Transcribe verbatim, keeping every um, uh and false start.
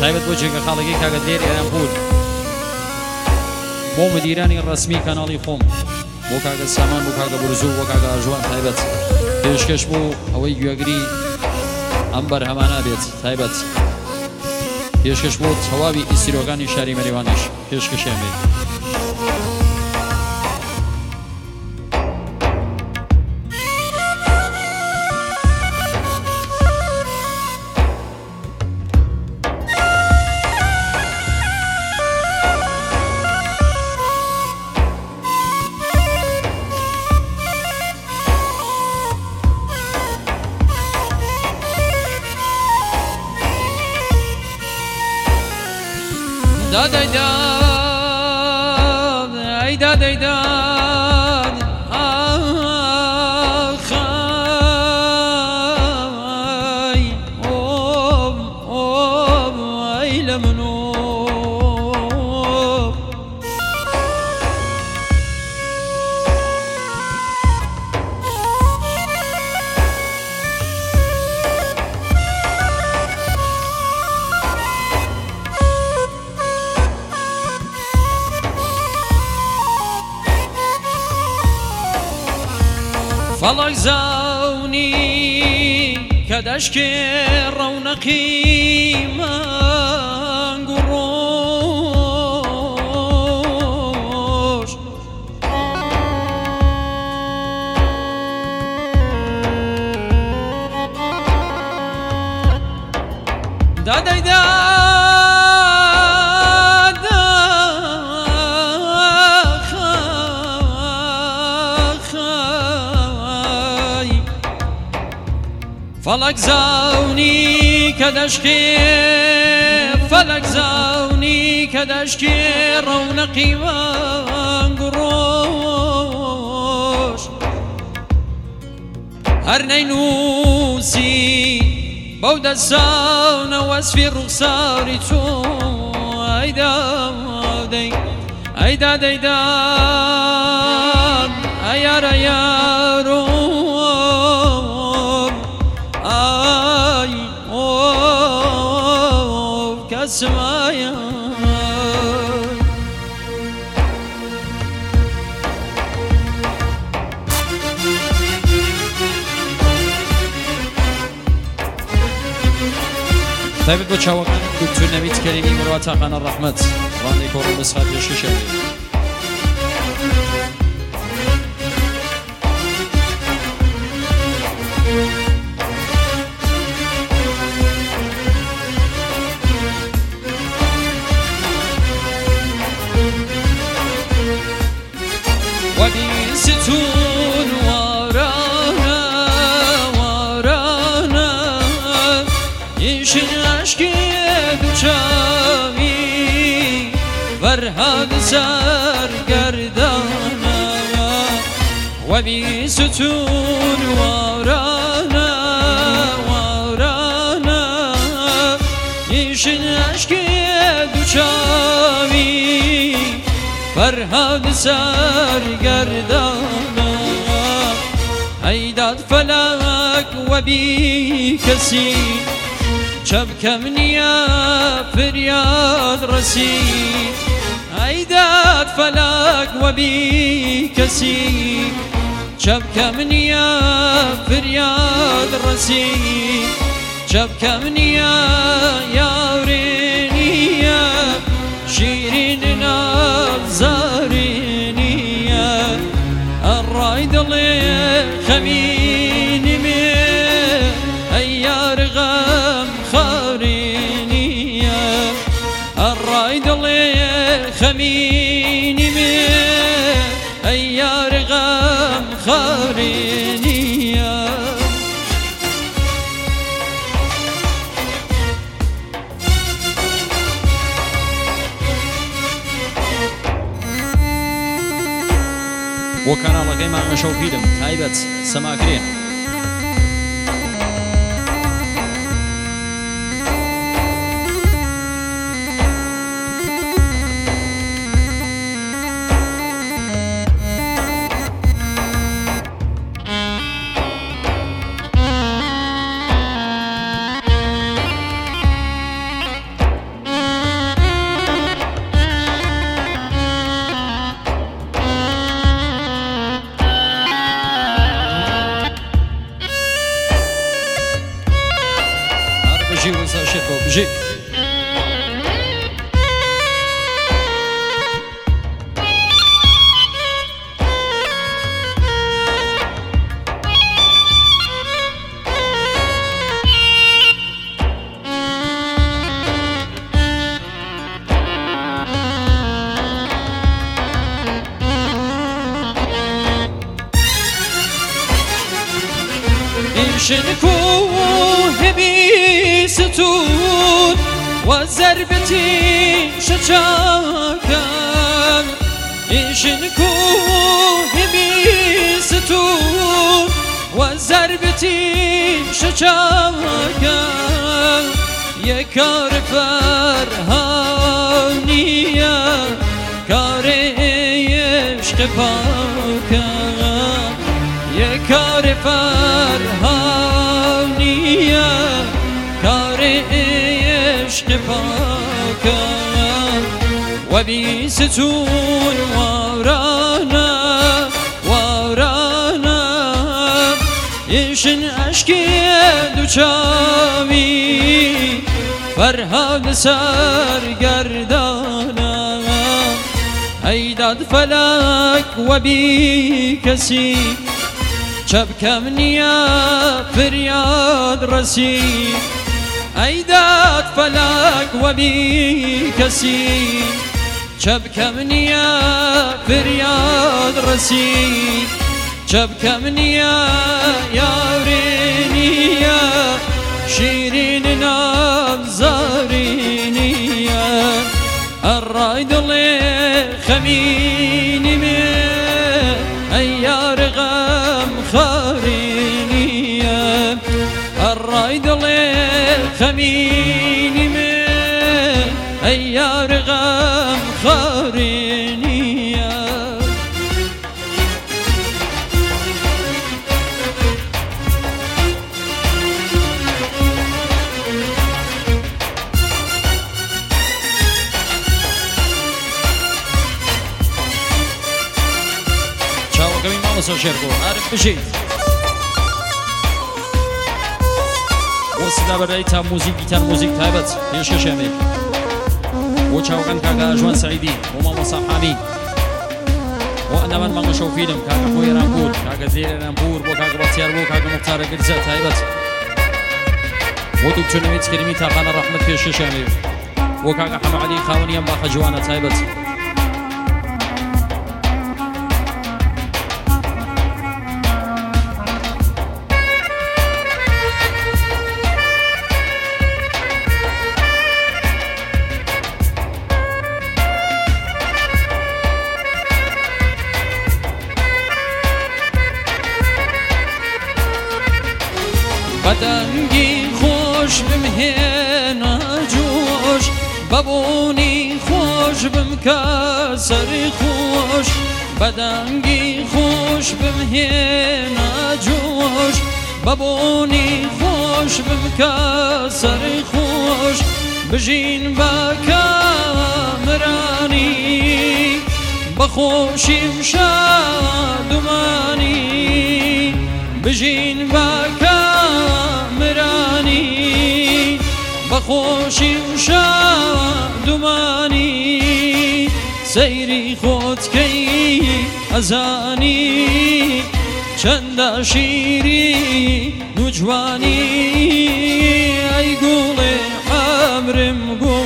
تایبەت بۆ جێگە خاڵەکەی کاگە لێر ئێران بوون بۆ مدیرانی ڕسمی کاناڵی خۆم بۆ کاگە سامان بۆ کاگە برزوو بۆ کاگە ئاژوان تایبەت پێشکەش بۆ ئەوەی گوێگری ئەم بەرهەمانە بێت تایبەت پێشکەش بۆ تەواوی ئیسیرۆکانی شاری مەریوانیش پێشکەشیان بێت da da da ay da da da ah ay om om ay lemnu فڵک زاونی کە دەشکێ ڕەونەقی مانگ و ڕۆژ دادەی دا فلک زاونی که دشکی فلک زاونی که دشکی رونقی وانگ روش هر نینوسی بود زاون واسفی رخساری تو ایدا دی ایدا دیدان ایار ایارو سمايا طيب بو چاوکان دکتر نوید کریمی مروت خان الرحمت راندی کورو بسخات شیشه ستون وارانا وارانا يشن عشقي دوچاوي فرهاد سر گردانا وبي ستون وارانا وارانا يشن عشقي دوچاوي فرهاد سر گردانا هيداد فلك وبي كسي شبكة منيا فرياد رسي هيداد فلك وبي كسي شبكة منيا فرياد رسي شبكة منيا يا ورينيا شيرين نظرينيا الرايد اللي خميني من ايار غم خارينيا الرايد اللي خميني من ايار غم خارينيا وكانالەکەی مانگە شەوپیرم تایبەت سەماکرێن بژی وەسا شێرکۆ بژی شنكوه بيستون وزربتي شجاكا شنكوه بيستون وزربتي شجاكا يا كار فرهانية كاريش قفاكا يا كار فرهانية كاريش قفاكا وبيستون ورانا ورانا يشن أشكي دوشاوي فرهاد سر گردانا هيداد فلك وبيكسي شبكة منيا فرياد رسي أيداد فلك وبيكسي شبكة منيا فرياد رسي شبكة منيا يا رينيا شيرين نبزارينيا الرايد اللي خميني من أيار غم خارينيا الرايد اللي خميني من أيار غم خارينيا وصل شيركو عارف بشي وصل بريتها موسيقى تان موسيقى تايبت يشكي شامي وشاوكان كاكا جوان سعيدي وماما صحامي وأنا من مغشو فيلم كاكا خوي رامبور كاكا زير رامبور وكاكا بطيار وكاكا مختار قرزة تايبت ودوك تنميت كلمي تاقانا رحمة في يشكي شامي وكاكا حمو علي خاوني ينباخ جوانا تايبت بدنگی خوش بمهنا جوش ببونی خوش بم کسر خوش بدنگی خوش بمهنا جوش ببونی خوش بم کسر خوش بجین با کامرانی بخوشیم شادمانی بجین با کامرانی بخوشی و شادمانی سیری خود کی ازانی چند شیری نوجوانی ای گل حمرم گل